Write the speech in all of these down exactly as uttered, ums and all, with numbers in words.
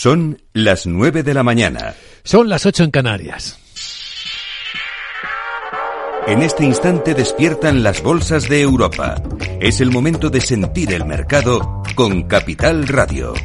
Son las nueve de la mañana. Son las ocho en Canarias. En este instante despiertan las bolsas de Europa. Es el momento de sentir el mercado con Capital Radio.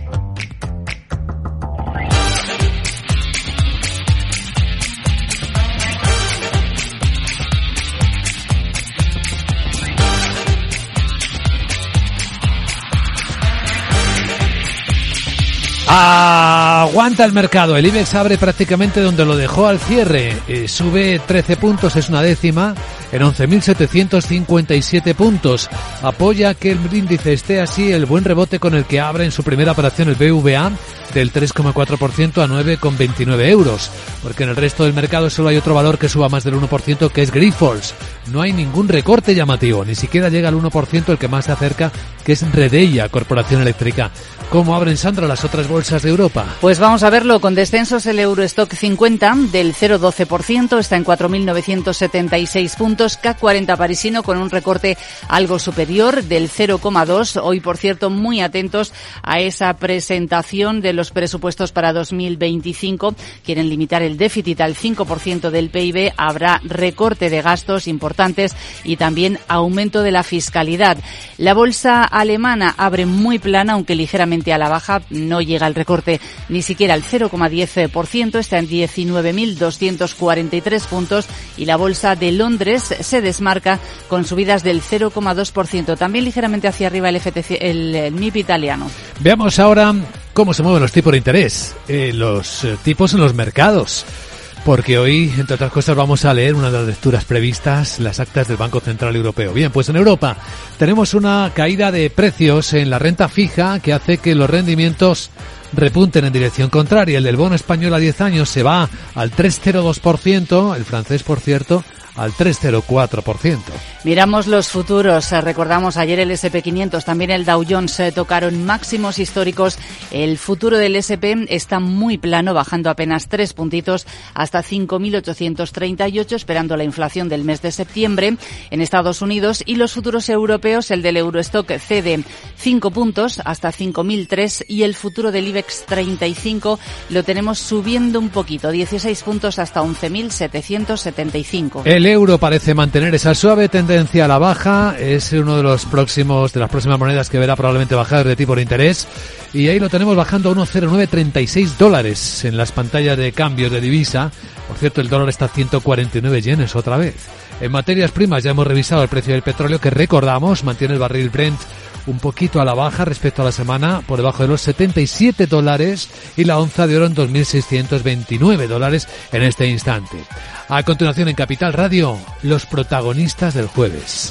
Aguanta el mercado, el IBEX abre prácticamente donde lo dejó al cierre, eh, sube trece puntos, es una décima, en once mil setecientos cincuenta y siete puntos. Apoya que el índice esté así el buen rebote con el que abre en su primera operación el B V A del tres coma cuatro por ciento a nueve coma veintinueve euros, porque en el resto del mercado solo hay otro valor que suba más del uno por ciento, que es Grifols. No hay ningún recorte llamativo, ni siquiera llega al uno por ciento, el que más se acerca, que es Redeia, Corporación Eléctrica. ¿Cómo abren, Sandra, las otras bolsas de Europa? Pues vamos a verlo con descensos. El Eurostock cincuenta del cero coma doce por ciento está en cuatro mil novecientos setenta y seis puntos. C A C cuarenta parisino con un recorte algo superior del cero coma dos. Hoy, por cierto, muy atentos a esa presentación de los presupuestos para dos mil veinticinco. Quieren limitar el déficit al cinco por ciento del P I B. Habrá recorte de gastos importantes y también aumento de la fiscalidad. La bolsa alemana abre muy plana, aunque ligeramente a la baja, no llega el recorte ni siquiera al cero coma diez por ciento, está en diecinueve mil doscientos cuarenta y tres puntos, y la bolsa de Londres se desmarca con subidas del cero coma dos por ciento, también ligeramente hacia arriba el, F T C, el, el M I P italiano. Veamos ahora cómo se mueven los tipos de interés, eh, los eh, tipos en los mercados. Porque hoy, entre otras cosas, vamos a leer una de las lecturas previstas, las actas del Banco Central Europeo. Bien, pues en Europa tenemos una caída de precios en la renta fija que hace que los rendimientos repunten en dirección contraria. El del bono español a diez años se va al tres coma cero dos por ciento, el francés, por cierto, al tres coma cero cuatro por ciento. Miramos los futuros. Recordamos ayer el ese and pe quinientos, también el Dow Jones eh, tocaron máximos históricos. El futuro del ese and pe está muy plano, bajando apenas tres puntitos hasta cinco mil ochocientos treinta y ocho, esperando la inflación del mes de septiembre en Estados Unidos. Y los futuros europeos, el del Eurostock cede cinco puntos hasta cinco mil tres, y el futuro del IBEX treinta y cinco lo tenemos subiendo un poquito, dieciséis puntos hasta once mil setecientos setenta y cinco. El euro parece mantener esa suave tendencia a la baja, es uno de los próximos de las próximas monedas que verá probablemente bajar de tipo de interés, y ahí lo tenemos bajando a uno coma cero nueve treinta y seis dólares en las pantallas de cambios de divisa. Por cierto, el dólar está a ciento cuarenta y nueve yenes otra vez. En materias primas ya hemos revisado el precio del petróleo, que recordamos mantiene el barril Brent un poquito a la baja respecto a la semana, por debajo de los setenta y siete dólares, y la onza de oro en dos mil seiscientos veintinueve dólares en este instante. A continuación en Capital Radio, los protagonistas del jueves.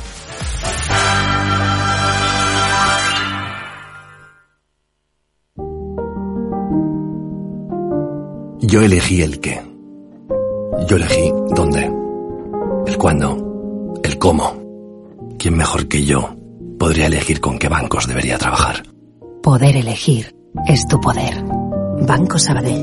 Yo elegí el qué. Yo elegí dónde, el cuándo, el cómo. ¿Quién mejor que yo podría elegir con qué bancos debería trabajar? Poder elegir es tu poder. Banco Sabadell.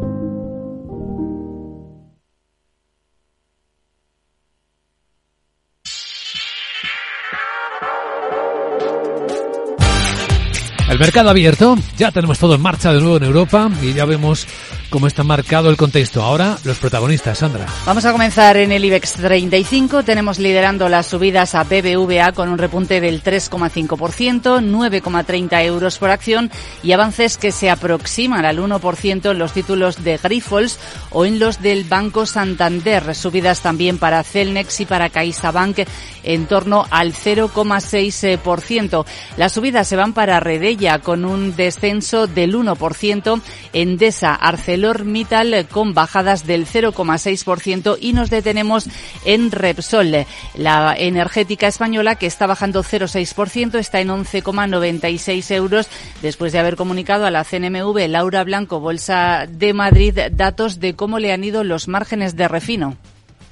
El mercado abierto, ya tenemos todo en marcha de nuevo en Europa y ya vemos cómo está marcado el contexto. Ahora, los protagonistas, Sandra. Vamos a comenzar en el IBEX treinta y cinco. Tenemos liderando las subidas a B B V A con un repunte del tres coma cinco por ciento, nueve coma treinta euros por acción, y avances que se aproximan al uno por ciento en los títulos de Grifols o en los del Banco Santander. Subidas también para Celnex y para CaixaBank en torno al cero coma seis por ciento. Las subidas se van para Redeia con un descenso del uno por ciento, Endesa, ArcelorMittal con bajadas del cero coma seis por ciento, y nos detenemos en Repsol, la energética española, que está bajando cero coma seis por ciento, está en once coma noventa y seis euros, después de haber comunicado a la C N M V, Laura Blanco, Bolsa de Madrid, datos de cómo le han ido los márgenes de refino.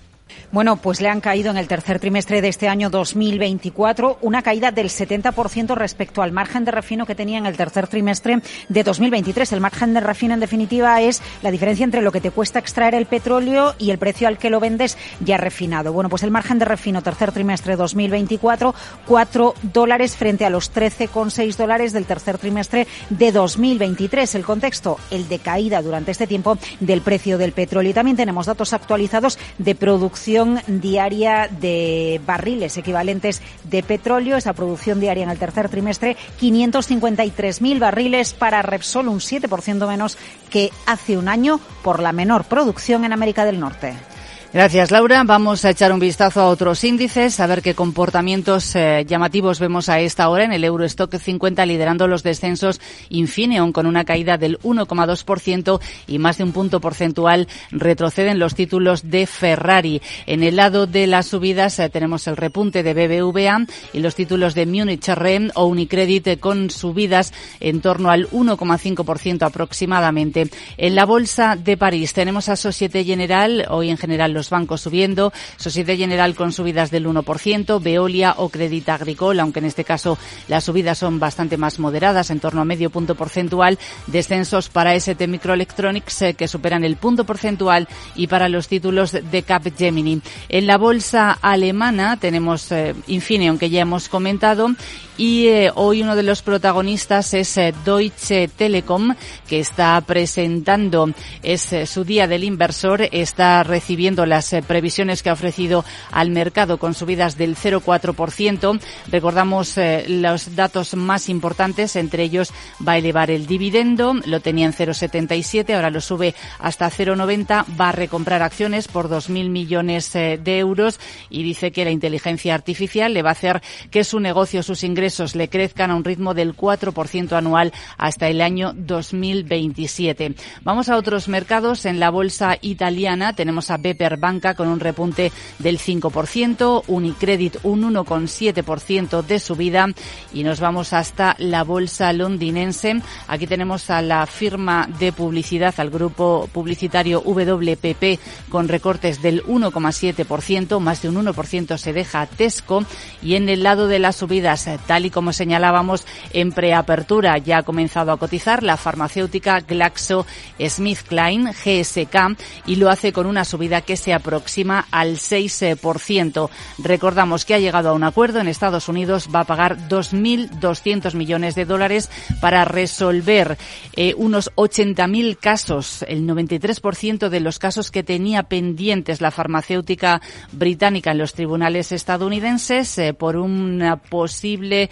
Bueno, pues le han caído en el tercer trimestre de este año dos mil veinticuatro una caída del setenta por ciento respecto al margen de refino que tenía en el tercer trimestre de dos mil veintitrés. El margen de refino, en definitiva, es la diferencia entre lo que te cuesta extraer el petróleo y el precio al que lo vendes ya refinado. Bueno, pues el margen de refino tercer trimestre dos mil veinticuatro, cuatro dólares frente a los trece coma seis dólares del tercer trimestre de dos mil veintitrés. El contexto, el de caída durante este tiempo del precio del petróleo. Y también tenemos datos actualizados de producción diaria de barriles equivalentes de petróleo. Esa producción diaria en el tercer trimestre, quinientos cincuenta y tres mil barriles para Repsol, un siete por ciento menos que hace un año por la menor producción en América del Norte. Gracias, Laura. Vamos a echar un vistazo a otros índices, a ver qué comportamientos eh, llamativos vemos a esta hora en el Eurostock cincuenta, liderando los descensos Infineon con una caída del uno coma dos por ciento y más de un punto porcentual retroceden los títulos de Ferrari. En el lado de las subidas eh, tenemos el repunte de B B V A y los títulos de Munich Re o Unicredit eh, con subidas en torno al uno coma cinco por ciento aproximadamente. En la bolsa de París tenemos a Société Générale, hoy en general los bancos subiendo, Société Générale con subidas del uno por ciento, Veolia o Crédit Agricole, aunque en este caso las subidas son bastante más moderadas, en torno a medio punto porcentual, descensos para S T Microelectronics eh, que superan el punto porcentual y para los títulos de Capgemini. En la bolsa alemana tenemos eh, Infineon, que ya hemos comentado, y eh, hoy uno de los protagonistas es eh, Deutsche Telekom, que está presentando, es eh, su día del inversor, está recibiendo las eh, previsiones que ha ofrecido al mercado con subidas del cero coma cuatro por ciento. Recordamos eh, los datos más importantes, entre ellos va a elevar el dividendo, lo tenía en cero coma setenta y siete, ahora lo sube hasta cero coma noventa, va a recomprar acciones por dos mil millones eh, de euros y dice que la inteligencia artificial le va a hacer que su negocio, sus ingresos le crezcan a un ritmo del cuatro por ciento anual hasta el año dos mil veintisiete. Vamos a otros mercados. En la bolsa italiana tenemos a Beper Banca con un repunte del cinco por ciento, Unicredit un uno coma siete por ciento de subida y nos vamos hasta la bolsa londinense. Aquí tenemos a la firma de publicidad, al grupo publicitario W P P con recortes del uno coma siete por ciento, más de un uno por ciento se deja Tesco y en el lado de las subidas, tal y como señalábamos en preapertura, ya ha comenzado a cotizar la farmacéutica GlaxoSmithKline, G S K, y lo hace con una subida que se aproxima al seis por ciento. Recordamos que ha llegado a un acuerdo en Estados Unidos, va a pagar dos mil doscientos millones de dólares para resolver eh, unos ochenta mil casos, el noventa y tres por ciento de los casos que tenía pendientes la farmacéutica británica en los tribunales estadounidenses eh, por una posible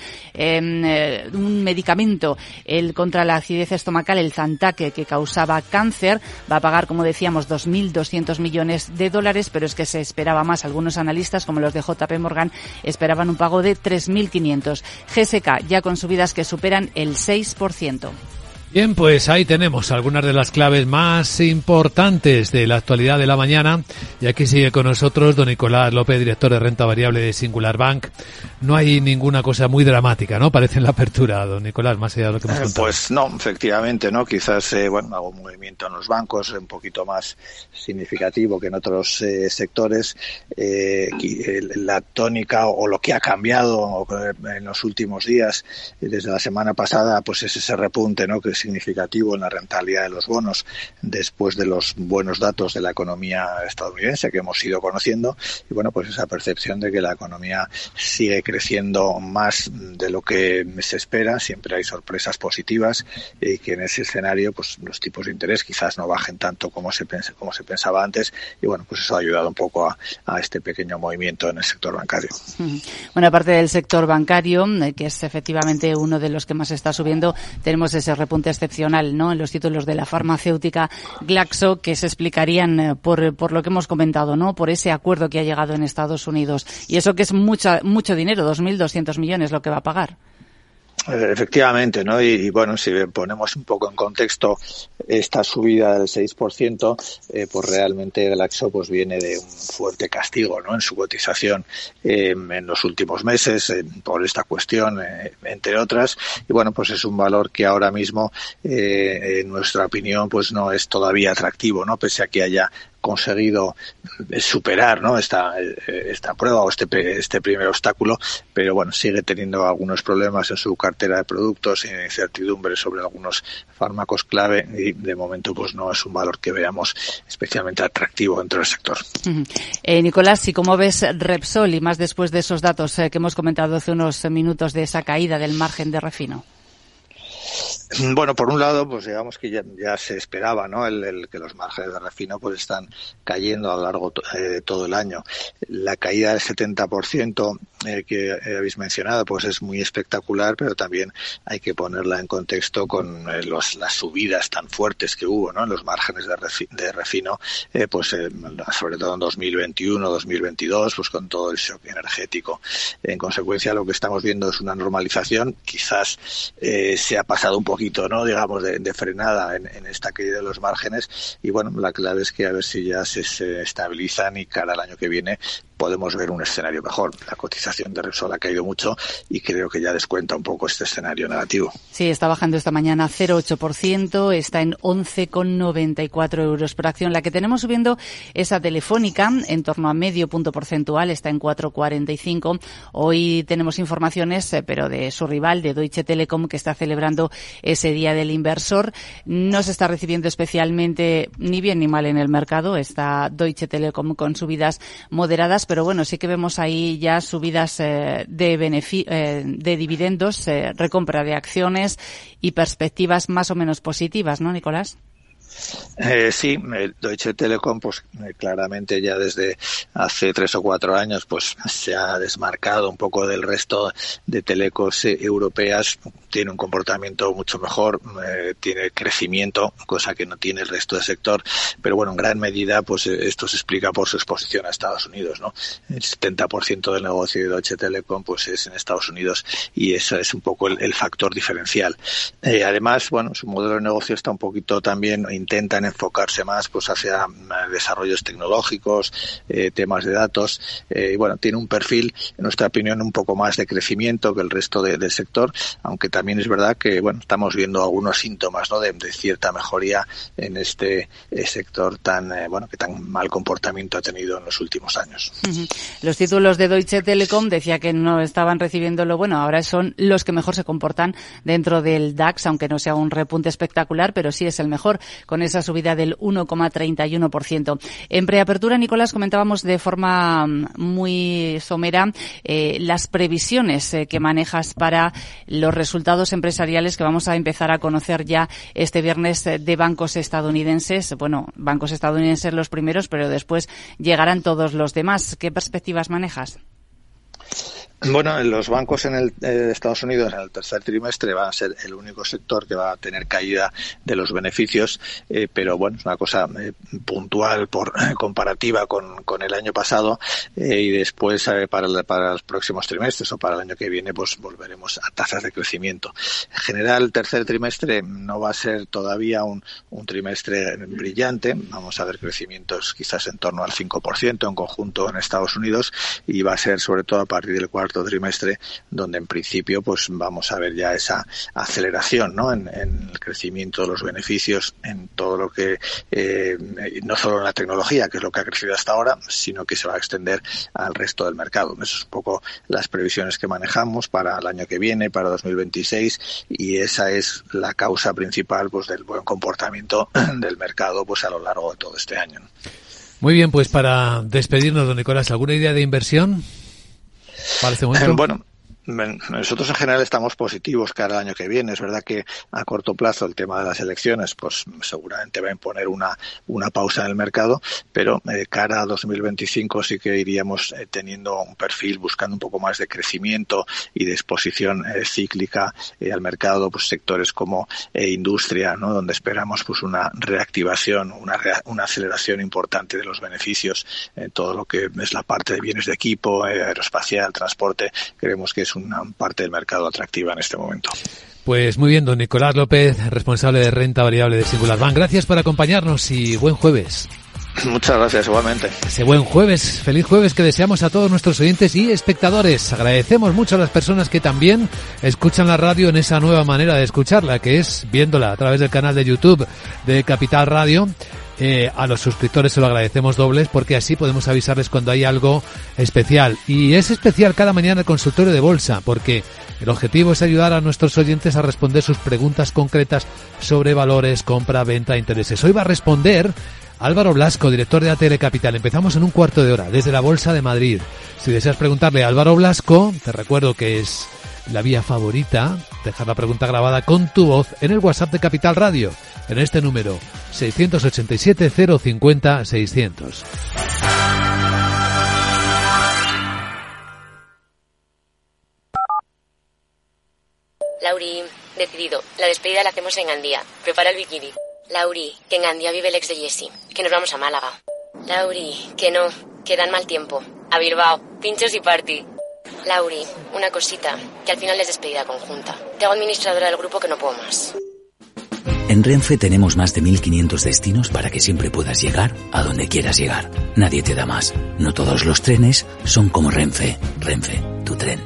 eh, un medicamento el contra la acidez estomacal, el Zantac, que causaba cáncer. Va a pagar, como decíamos, dos mil doscientos millones de dólares, pero es que se esperaba más. Algunos analistas, como los de J P Morgan, esperaban un pago de tres mil quinientos. G S K ya con subidas que superan el seis por ciento. Bien, pues ahí tenemos algunas de las claves más importantes de la actualidad de la mañana. Y aquí sigue con nosotros don Nicolás López, director de renta variable de Singular Bank. No hay ninguna cosa muy dramática, ¿no? Parece en la apertura, don Nicolás, más allá de lo que hemos contado. Eh, pues no, efectivamente, ¿no? Quizás, eh, bueno, algún movimiento en los bancos un poquito más significativo que en otros eh, sectores. Eh, la tónica o lo que ha cambiado en los últimos días, desde la semana pasada, pues es ese repunte, ¿no? Que es significativo en la rentabilidad de los bonos después de los buenos datos de la economía estadounidense que hemos ido conociendo y bueno, pues esa percepción de que la economía sigue creciendo más de lo que se espera, siempre hay sorpresas positivas y que en ese escenario pues los tipos de interés quizás no bajen tanto como se pensa, como se pensaba antes y bueno, pues eso ha ayudado un poco a, a este pequeño movimiento en el sector bancario. Bueno, aparte del sector bancario, que es efectivamente uno de los que más está subiendo, tenemos ese repunte excepcional, ¿no? En los títulos de la farmacéutica Glaxo, que se explicarían por, por lo que hemos comentado, ¿no? Por ese acuerdo que ha llegado en Estados Unidos. Y eso que es mucha, mucho dinero, dos mil doscientos millones lo que va a pagar. Efectivamente, ¿no? Y, y bueno, si ponemos un poco en contexto esta subida del seis por ciento, eh, pues realmente Glaxo pues viene de un fuerte castigo, ¿no? En su cotización eh, en los últimos meses eh, por esta cuestión, eh, entre otras. Y bueno, pues es un valor que ahora mismo, eh, en nuestra opinión, pues no es todavía atractivo, ¿no? Pese a que haya conseguido superar, ¿no?, esta, esta prueba o este, este primer obstáculo, pero bueno, sigue teniendo algunos problemas en su cartera de productos, incertidumbre sobre algunos fármacos clave y de momento pues no es un valor que veamos especialmente atractivo dentro del sector. Uh-huh. Eh, Nicolás, ¿y cómo ves Repsol y más después de esos datos eh, que hemos comentado hace unos minutos de esa caída del margen de refino? Bueno, por un lado, pues digamos que ya, ya se esperaba, ¿no?, el, el que los márgenes de refino pues están cayendo a lo largo eh, de todo el año. La caída del setenta por ciento eh, que eh, habéis mencionado pues es muy espectacular, pero también hay que ponerla en contexto con eh, los, las subidas tan fuertes que hubo, ¿no?, en los márgenes de, refi, de refino, eh, pues eh, sobre todo en dos mil veintiuno, dos mil veintidós, pues con todo el shock energético. En consecuencia, lo que estamos viendo es una normalización. Quizás eh, se ha pasado un poquito, ¿no?, digamos, de, de frenada en, en esta caída de los márgenes y bueno, la clave es que a ver si ya se, se estabilizan y cara al año que viene podemos ver un escenario mejor. La cotización de Repsol ha caído mucho y creo que ya descuenta un poco este escenario negativo. Sí, está bajando esta mañana cero coma ocho por ciento, está en once coma noventa y cuatro euros por acción. La que tenemos subiendo es a Telefónica, en torno a medio punto porcentual, está en cuatro coma cuarenta y cinco. Hoy tenemos informaciones, eh, pero de su rival, de Deutsche Telekom, que está celebrando ese Día del Inversor. No se está recibiendo especialmente ni bien ni mal en el mercado. Está Deutsche Telekom con subidas moderadas, pero bueno, sí que vemos ahí ya subidas eh, de benefi- eh, de dividendos, eh, recompra de acciones y perspectivas más o menos positivas, ¿no, Nicolás? Eh, sí, el Deutsche Telekom, pues eh, claramente ya desde hace tres o cuatro años, pues se ha desmarcado un poco del resto de telecos eh, europeas. Tiene un comportamiento mucho mejor, eh, tiene crecimiento, cosa que no tiene el resto del sector. Pero bueno, en gran medida, pues eh, esto se explica por su exposición a Estados Unidos, ¿no? El setenta por ciento del negocio de Deutsche Telekom, pues es en Estados Unidos y eso es un poco el, el factor diferencial. Eh, además, bueno, su modelo de negocio está un poquito también, intentan enfocarse más pues hacia desarrollos tecnológicos, eh, temas de datos, eh, y bueno, tiene un perfil, en nuestra opinión, un poco más de crecimiento que el resto de, del sector, aunque también es verdad que bueno, estamos viendo algunos síntomas, ¿no?, de, de cierta mejoría en este eh, sector tan eh, bueno, que tan mal comportamiento ha tenido en los últimos años. Uh-huh. Los títulos de Deutsche Telekom decía que no estaban recibiendo lo bueno, ahora son los que mejor se comportan dentro del DAX, aunque no sea un repunte espectacular, pero sí es el mejor, con esa subida del uno coma treinta y uno por ciento. En preapertura, Nicolás, comentábamos de forma muy somera eh, las previsiones eh, que manejas para los resultados empresariales que vamos a empezar a conocer ya este viernes eh, de bancos estadounidenses. Bueno, bancos estadounidenses los primeros, pero después llegarán todos los demás. ¿Qué perspectivas manejas? Bueno, los bancos en el eh, Estados Unidos en el tercer trimestre van a ser el único sector que va a tener caída de los beneficios, eh, pero bueno, es una cosa eh, puntual por eh, comparativa con, con el año pasado eh, y después eh, para, el, para los próximos trimestres o para el año que viene pues volveremos a tasas de crecimiento. En general, el tercer trimestre no va a ser todavía un, un trimestre brillante, vamos a ver crecimientos quizás en torno al cinco por ciento en conjunto en Estados Unidos y va a ser sobre todo a partir del cuarto trimestre donde en principio pues vamos a ver ya esa aceleración, ¿no?, en, en el crecimiento de los beneficios en todo lo que eh, no solo en la tecnología, que es lo que ha crecido hasta ahora, sino que se va a extender al resto del mercado. Eso es un poco las previsiones que manejamos para el año que viene, para dos mil veintiséis, y esa es la causa principal pues del buen comportamiento del mercado pues a lo largo de todo este año. Muy bien, pues para despedirnos, don Nicolás, ¿alguna idea de inversión para este momento? Eh, bueno, nosotros en general estamos positivos cara al año que viene. Es verdad que a corto plazo el tema de las elecciones pues seguramente va a imponer una una pausa en el mercado, pero eh, cara a dos mil veinticinco sí que iríamos eh, teniendo un perfil buscando un poco más de crecimiento y de exposición eh, cíclica eh, al mercado, pues sectores como eh, industria, ¿no?, donde esperamos pues una reactivación, una rea- una aceleración importante de los beneficios en todo lo que es la parte de bienes de equipo, eh, aeroespacial, transporte. Creemos que es una parte del mercado atractiva en este momento. Pues muy bien, don Nicolás López, responsable de renta variable de Singular Bank. Gracias por acompañarnos y buen jueves. Muchas gracias, igualmente. Ese buen jueves, feliz jueves que deseamos a todos nuestros oyentes y espectadores. Agradecemos mucho a las personas que también escuchan la radio en esa nueva manera de escucharla, que es viéndola a través del canal de YouTube de Capital Radio. Eh, a los suscriptores se lo agradecemos dobles porque así podemos avisarles cuando hay algo especial. Y es especial cada mañana el consultorio de bolsa porque el objetivo es ayudar a nuestros oyentes a responder sus preguntas concretas sobre valores, compra, venta, intereses. Hoy va a responder Álvaro Blasco, director de A T L Capital. Empezamos en un cuarto de hora desde la Bolsa de Madrid. Si deseas preguntarle a Álvaro Blasco, te recuerdo que es la vía favorita, dejar la pregunta grabada con tu voz en el WhatsApp de Capital Radio, en este número seiscientos ochenta y siete, cero cincuenta, seiscientos. Lauri, decidido. La despedida la hacemos en Gandía. Prepara el bikini. Lauri, que en Gandía vive el ex de Jessie. Que nos vamos a Málaga. Lauri, que no, que dan mal tiempo. A Bilbao, pinchos y party. Lauri, una cosita, que al final es despedida conjunta. Te hago administradora del grupo que no puedo más. En Renfe tenemos más de mil quinientos destinos para que siempre puedas llegar a donde quieras llegar. Nadie te da más. No todos los trenes son como Renfe. Renfe, tu tren.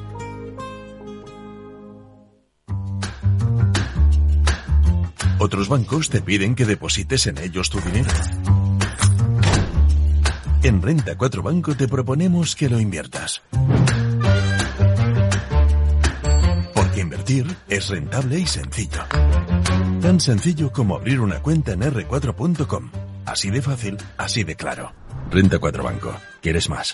Otros bancos te piden que deposites en ellos tu dinero. En Renta cuatro Banco te proponemos que lo inviertas. Porque invertir es rentable y sencillo. Tan sencillo como abrir una cuenta en erre cuatro punto com. Así de fácil, así de claro. Renta cuatro Banco. ¿Quieres más?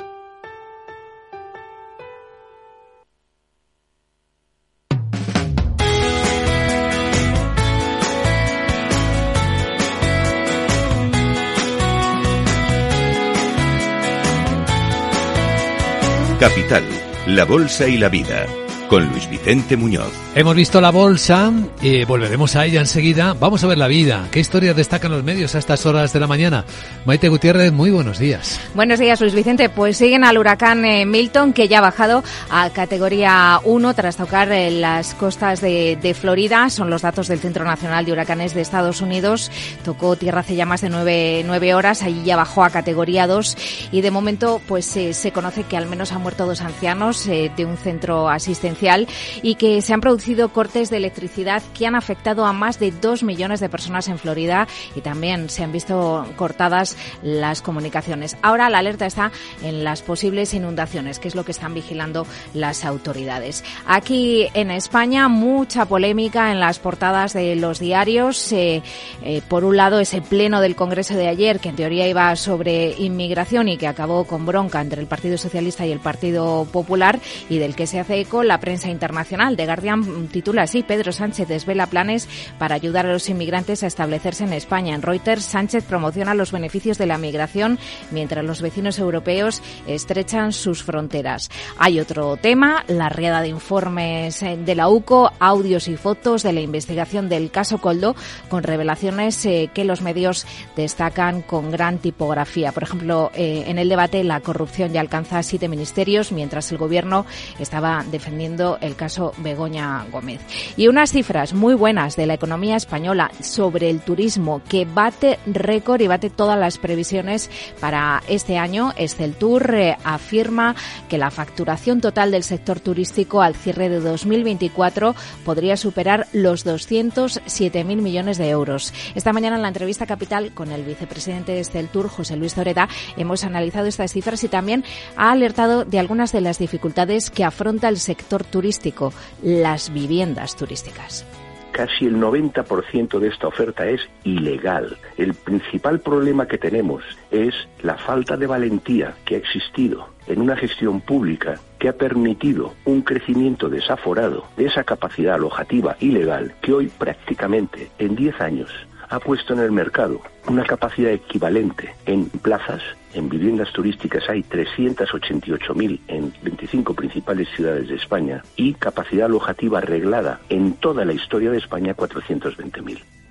Capital, la bolsa y la vida, con Luis Vicente Muñoz. Hemos visto la bolsa y volveremos a ella enseguida. Vamos a ver la vida. ¿Qué historias destacan los medios a estas horas de la mañana? Maite Gutiérrez, muy buenos días. Buenos días, Luis Vicente. Pues siguen al huracán eh, Milton, que ya ha bajado a categoría uno tras tocar eh, las costas de, de Florida. Son los datos del Centro Nacional de Huracanes de Estados Unidos. Tocó tierra hace ya más de nueve, nueve horas. Allí ya bajó a categoría dos. Y de momento pues eh, se conoce que al menos han muerto dos ancianos eh, de un centro asistencial y que se han producido cortes de electricidad que han afectado a más de dos millones de personas en Florida y también se han visto cortadas las comunicaciones. Ahora la alerta está en las posibles inundaciones, que es lo que están vigilando las autoridades. Aquí en España, mucha polémica en las portadas de los diarios. Eh, eh, por un lado, ese pleno del Congreso de ayer, que en teoría iba sobre inmigración y que acabó con bronca entre el Partido Socialista y el Partido Popular, y del que se hace eco la prensa internacional. The Guardian titula así: Pedro Sánchez desvela planes para ayudar a los inmigrantes a establecerse en España. En Reuters, Sánchez promociona los beneficios de la migración mientras los vecinos europeos estrechan sus fronteras. Hay otro tema, la riada de informes de la U C O, audios y fotos de la investigación del caso Koldo, con revelaciones eh, que los medios destacan con gran tipografía. Por ejemplo, eh, en el debate, la corrupción ya alcanza siete ministerios, mientras el gobierno estaba defendiendo el caso Begoña Gómez. Y unas cifras muy buenas de la economía española sobre el turismo, que bate récord y bate todas las previsiones para este año. Exceltur eh, afirma que la facturación total del sector turístico al cierre de dos mil veinticuatro podría superar los doscientos siete mil millones de euros. Esta mañana en la entrevista Capital con el vicepresidente de Exceltur, José Luis Zoreda, hemos analizado estas cifras y también ha alertado de algunas de las dificultades que afronta el sector turístico, las viviendas turísticas. Casi el noventa por ciento de esta oferta es ilegal. El principal problema que tenemos es la falta de valentía que ha existido en una gestión pública que ha permitido un crecimiento desaforado de esa capacidad alojativa ilegal que hoy prácticamente en diez años ha puesto en el mercado una capacidad equivalente en plazas. En viviendas turísticas hay trescientos ochenta y ocho mil en veinticinco principales ciudades de España y capacidad alojativa arreglada en toda la historia de España cuatrocientos veinte mil.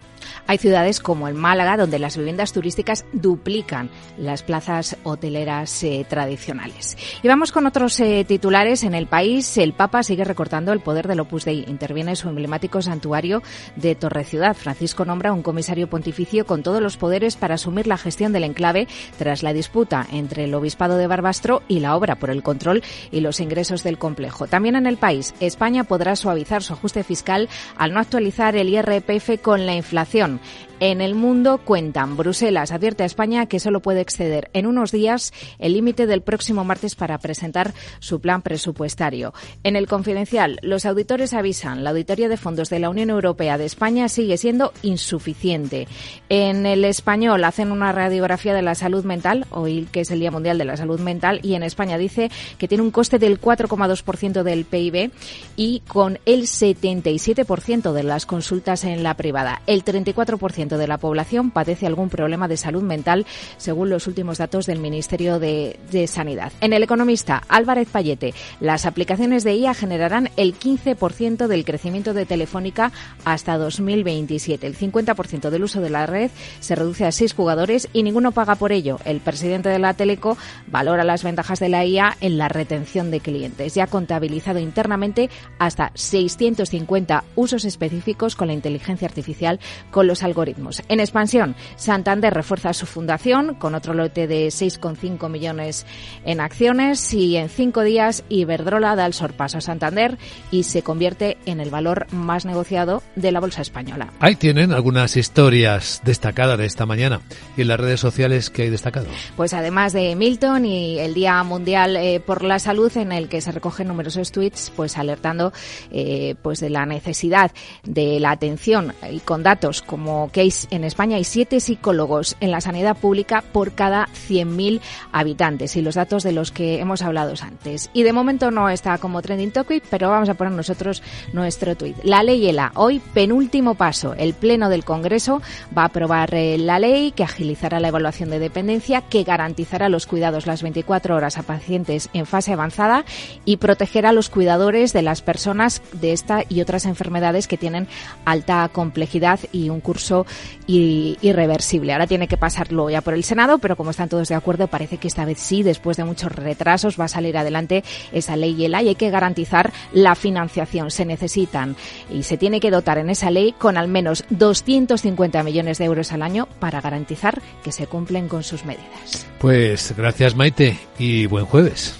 Hay ciudades como el Málaga, donde las viviendas turísticas duplican las plazas hoteleras eh, tradicionales. Y vamos con otros eh, titulares. En el país, el Papa sigue recortando el poder del Opus Dei. Interviene su emblemático santuario de Torreciudad. Francisco nombra un comisario pontificio con todos los poderes para asumir la gestión del enclave tras la disputa entre el obispado de Barbastro y la obra por el control y los ingresos del complejo. También en el país, España podrá suavizar su ajuste fiscal al no actualizar el I R P F con la inflación. En el mundo cuentan, Bruselas advierte a España que solo puede exceder en unos días el límite del próximo martes para presentar su plan presupuestario. En el Confidencial, los auditores avisan, la auditoría de fondos de la Unión Europea de España sigue siendo insuficiente. En el Español hacen una radiografía de la salud mental, hoy que es el Día Mundial de la Salud Mental, y en España dice que tiene un coste del cuatro coma dos por ciento del P I B y con el setenta y siete por ciento de las consultas en la privada. El treinta y cuatro por ciento de la población padece algún problema de salud mental, según los últimos datos del Ministerio de, de Sanidad. En El Economista, Álvarez Payete, las aplicaciones de I A generarán el quince por ciento del crecimiento de Telefónica hasta dos mil veintisiete. El cincuenta por ciento del uso de la red se reduce a seis jugadores y ninguno paga por ello. El presidente de la Teleco valora las ventajas de la I A en la retención de clientes. Ya ha contabilizado internamente hasta seiscientos cincuenta usos específicos con la inteligencia artificial con los algoritmos. En expansión, Santander refuerza su fundación con otro lote de seis coma cinco millones en acciones y en cinco días Iberdrola da el sorpaso a Santander y se convierte en el valor más negociado de la bolsa española. Ahí tienen algunas historias destacadas de esta mañana. ¿Y en las redes sociales qué hay destacado? Pues además de Milton y el Día Mundial eh, por la Salud, en el que se recogen numerosos tweets pues alertando eh, pues de la necesidad de la atención y con datos como que en España hay siete psicólogos en la sanidad pública por cada cien mil habitantes y los datos de los que hemos hablado antes. Y de momento no está como trending topic, pero vamos a poner nosotros nuestro tuit. La ley ELA, hoy penúltimo paso. El Pleno del Congreso va a aprobar eh, la ley que agilizará la evaluación de dependencia, que garantizará los cuidados las veinticuatro horas a pacientes en fase avanzada y protegerá a los cuidadores de las personas de esta y otras enfermedades que tienen alta complejidad y un curso irreversible. Ahora tiene que pasarlo ya por el Senado, pero como están todos de acuerdo, parece que esta vez sí, después de muchos retrasos, va a salir adelante esa ley ELA y hay que garantizar la financiación. Se necesitan y se tiene que dotar en esa ley con al menos doscientos cincuenta millones de euros al año para garantizar que se cumplen con sus medidas. Pues gracias, Maite, y buen jueves.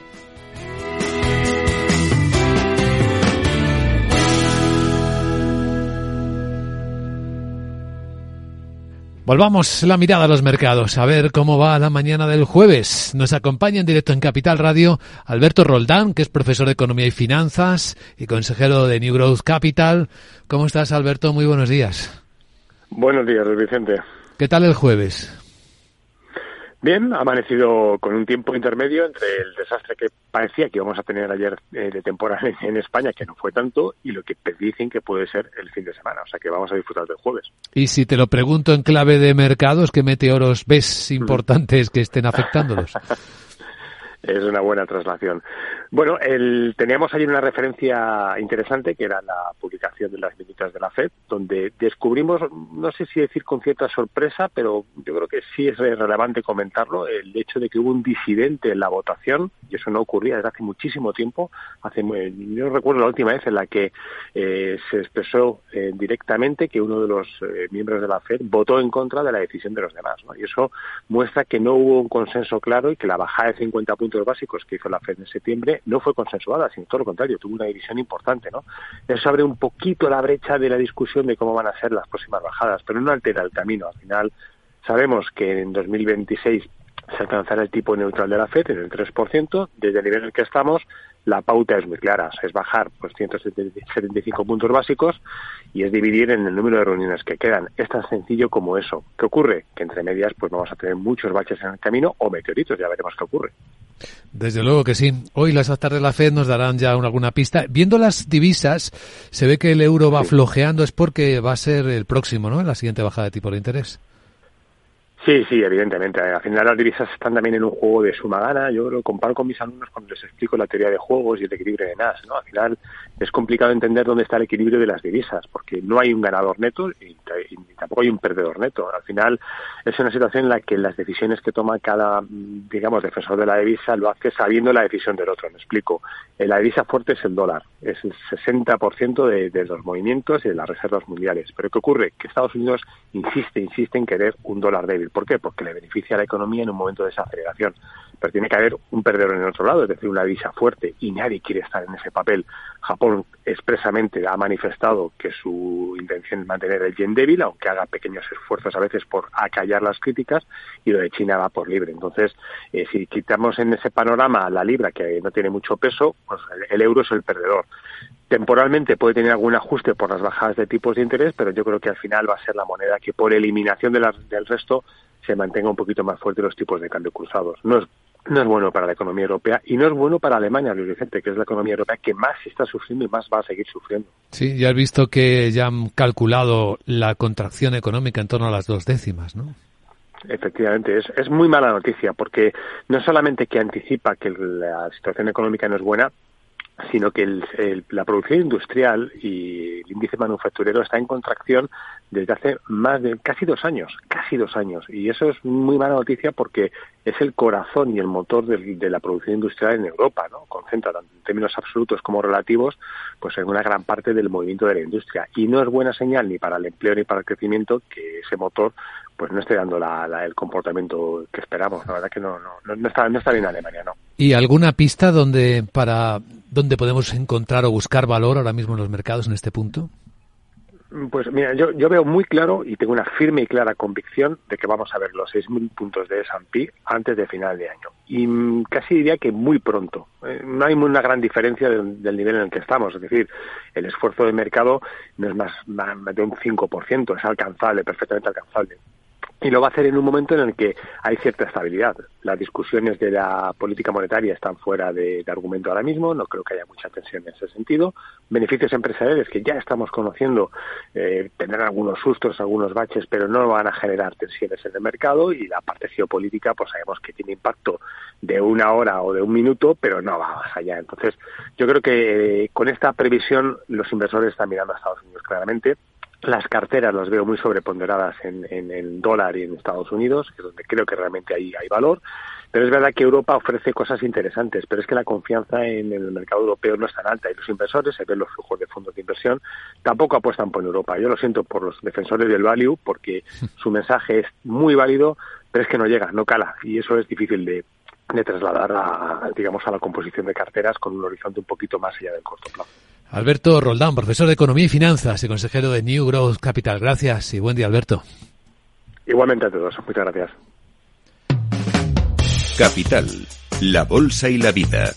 Volvamos la mirada a los mercados, a ver cómo va la mañana del jueves. Nos acompaña en directo en Capital Radio Alberto Roldán, que es profesor de Economía y Finanzas y consejero de New Growth Capital. ¿Cómo estás, Alberto? Muy buenos días. Buenos días, Vicente. ¿Qué tal el jueves? Bien, ha amanecido con un tiempo intermedio entre el desastre que parecía que íbamos a tener ayer eh, de temporal en, en España, que no fue tanto, y lo que dicen que puede ser el fin de semana. O sea que vamos a disfrutar del jueves. Y si te lo pregunto en clave de mercados, ¿qué meteoros ves importantes que estén afectándolos? Es una buena traslación. Bueno, el, teníamos ayer una referencia interesante que era la publicación de las minutas de la Fed, donde descubrimos, no sé si decir con cierta sorpresa, pero yo creo que sí es relevante comentarlo, el hecho de que hubo un disidente en la votación, y eso no ocurría desde hace muchísimo tiempo. Hace, yo recuerdo la última vez en la que eh, se expresó eh, directamente que uno de los eh, miembros de la Fed votó en contra de la decisión de los demás, ¿no? Y eso muestra que no hubo un consenso claro y que la bajada de cincuenta puntos básicos que hizo la Fed en septiembre no fue consensuada, sino todo lo contrario, tuvo una división importante, ¿no? Eso abre un poquito la brecha de la discusión de cómo van a ser las próximas bajadas, pero no altera el camino. Al final sabemos que en dos mil veintiséis se alcanzará el tipo neutral de la Fed en el tres por ciento. Desde el nivel en el que estamos, la pauta es muy clara, es bajar pues ciento setenta y cinco puntos básicos y es dividir en el número de reuniones que quedan. Es tan sencillo como eso. ¿Qué ocurre? Que entre medias pues vamos a tener muchos baches en el camino o meteoritos, ya veremos qué ocurre. Desde luego que sí. Hoy las actas de la Fed nos darán ya una, alguna pista. Viendo las divisas, se ve que el euro va sí. flojeando, es porque va a ser el próximo, ¿no? En la siguiente bajada de tipo de interés. Sí, sí, evidentemente. Al final las divisas están también en un juego de suma gana. Yo lo comparo con mis alumnos cuando les explico la teoría de juegos y el equilibrio de Nash, ¿no? Al final es complicado entender dónde está el equilibrio de las divisas, porque no hay un ganador neto y, y tampoco hay un perdedor neto. Al final es una situación en la que las decisiones que toma cada, digamos, defensor de la divisa lo hace sabiendo la decisión del otro. Me explico. La divisa fuerte es el dólar, es el sesenta por ciento de, de los movimientos y de las reservas mundiales. Pero ¿qué ocurre? Que Estados Unidos insiste, insiste en querer un dólar débil. ¿Por qué? Porque le beneficia a la economía en un momento de desaceleración. Pero tiene que haber un perdedor en el otro lado, es decir, una divisa fuerte, y nadie quiere estar en ese papel. Japón expresamente ha manifestado que su intención es mantener el yen débil, aunque haga pequeños esfuerzos a veces por acallar las críticas, y lo de China va por libre. Entonces, eh, si quitamos en ese panorama la libra, que no tiene mucho peso, pues el, el euro es el perdedor. Temporalmente puede tener algún ajuste por las bajadas de tipos de interés, pero yo creo que al final va a ser la moneda que por eliminación de las, del resto se mantenga un poquito más fuerte los tipos de cambio cruzados. No es, no es bueno para la economía europea y no es bueno para Alemania, Luis Vicente, que es la economía europea que más está sufriendo y más va a seguir sufriendo. Sí, ya has visto que ya han calculado la contracción económica en torno a las dos décimas, ¿no? Efectivamente, es, es muy mala noticia porque no solamente que anticipa que la situación económica no es buena, sino que el, el, la producción industrial y el índice manufacturero está en contracción desde hace más de casi dos años, casi dos años. Y eso es muy mala noticia porque es el corazón y el motor de, de la producción industrial en Europa, ¿no? Concentra tanto en términos absolutos como relativos, pues en una gran parte del movimiento de la industria. Y no es buena señal ni para el empleo ni para el crecimiento que ese motor pues no esté dando la, la, el comportamiento que esperamos. La verdad que no, no, no está, no está bien en Alemania, ¿no? ¿Y alguna pista donde para donde podemos encontrar o buscar valor ahora mismo en los mercados en este punto? Pues mira, yo, yo veo muy claro y tengo una firme y clara convicción de que vamos a ver los seis mil puntos de ese and pe antes de final de año. Y mmm, casi diría que muy pronto. Eh, no hay una gran diferencia de, del nivel en el que estamos. Es decir, el esfuerzo de mercado no es más, más de un cinco por ciento, es alcanzable, perfectamente alcanzable. Y lo va a hacer en un momento en el que hay cierta estabilidad. Las discusiones de la política monetaria están fuera de, de argumento ahora mismo, no creo que haya mucha tensión en ese sentido. Beneficios empresariales que ya estamos conociendo eh, tendrán algunos sustos, algunos baches, pero no van a generar tensiones en el mercado, y la parte geopolítica pues sabemos que tiene impacto de una hora o de un minuto, pero no va más allá. Entonces yo creo que eh, con esta previsión los inversores están mirando a Estados Unidos claramente. Las carteras las veo muy sobreponderadas en, en, en dólar y en Estados Unidos, que es donde creo que realmente hay, hay valor. Pero es verdad que Europa ofrece cosas interesantes, pero es que la confianza en el mercado europeo no es tan alta y los inversores, se ven los flujos de fondos de inversión, tampoco apuestan por Europa. Yo lo siento por los defensores del value porque su mensaje es muy válido, pero es que no llega, no cala, y eso es difícil de, de trasladar a, digamos, a la composición de carteras con un horizonte un poquito más allá del corto plazo. Alberto Roldán, profesor de Economía y Finanzas y consejero de New Growth Capital. Gracias y buen día, Alberto. Igualmente a todos. Muchas gracias. Capital, la bolsa y la vida.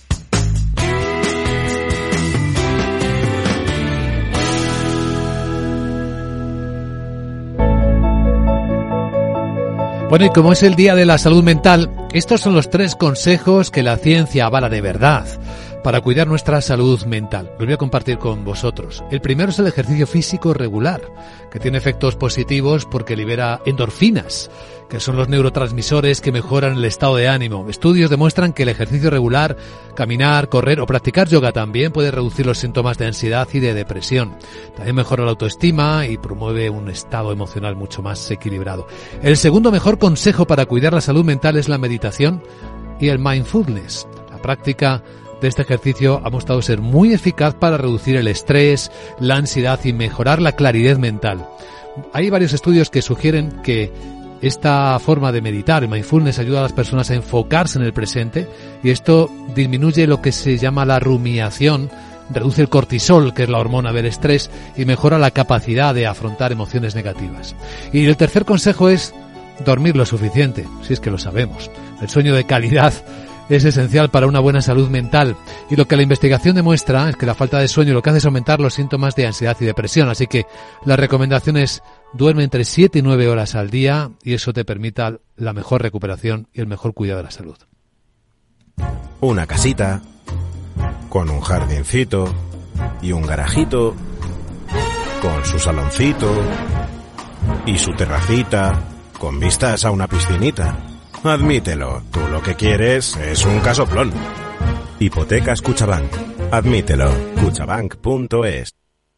Bueno, y como es el Día de la Salud Mental, estos son los tres consejos que la ciencia avala de verdad para cuidar nuestra salud mental. Los voy a compartir con vosotros. El primero es el ejercicio físico regular, que tiene efectos positivos porque libera endorfinas, que son los neurotransmisores que mejoran el estado de ánimo. Estudios demuestran que el ejercicio regular, caminar, correr o practicar yoga también puede reducir los síntomas de ansiedad y de depresión. También mejora la autoestima y promueve un estado emocional mucho más equilibrado. El segundo mejor consejo para cuidar la salud mental es la meditación y el mindfulness. La práctica de este ejercicio ha mostrado ser muy eficaz para reducir el estrés, la ansiedad y mejorar la claridad mental. Hay varios estudios que sugieren que esta forma de meditar, el mindfulness, ayuda a las personas a enfocarse en el presente, y esto disminuye lo que se llama la rumiación, reduce el cortisol, que es la hormona del estrés, y mejora la capacidad de afrontar emociones negativas. Y el tercer consejo es dormir lo suficiente, si es que lo sabemos. El sueño de calidad es esencial para una buena salud mental, y lo que la investigación demuestra es que la falta de sueño lo que hace es aumentar los síntomas de ansiedad y depresión, así que la recomendación es duerme entre siete y nueve horas al día, y eso te permita la mejor recuperación y el mejor cuidado de la salud. Una casita con un jardincito y un garajito con su saloncito y su terracita con vistas a una piscinita. Admítelo, tú lo que quieres es un casoplón. Hipotecas Cuchabank. Admítelo. Cuchabank punto es.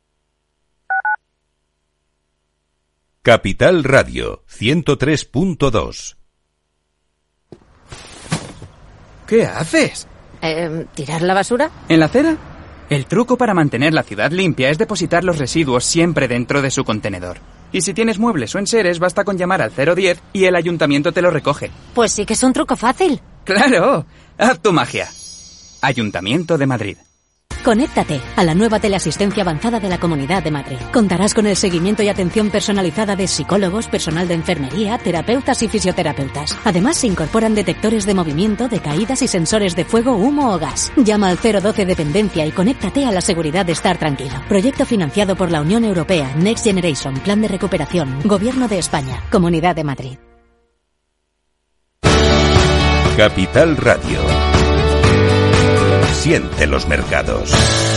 Capital Radio ciento tres punto dos. ¿Qué haces? Eh, ¿Tirar la basura? ¿En la acera? El truco para mantener la ciudad limpia es depositar los residuos siempre dentro de su contenedor. Y si tienes muebles o enseres, basta con llamar al cero diez y el ayuntamiento te lo recoge. Pues sí que es un truco fácil. ¡Claro! ¡Haz tu magia! Ayuntamiento de Madrid. Conéctate a la nueva teleasistencia avanzada de la Comunidad de Madrid. Contarás con el seguimiento y atención personalizada de psicólogos, personal de enfermería, terapeutas y fisioterapeutas. Además, se incorporan detectores de movimiento, de caídas y sensores de fuego, humo o gas. Llama al cero doce Dependencia y conéctate a la seguridad de estar tranquilo. Proyecto financiado por la Unión Europea, Next Generation, Plan de Recuperación, Gobierno de España, Comunidad de Madrid. Capital Radio. Siente los mercados.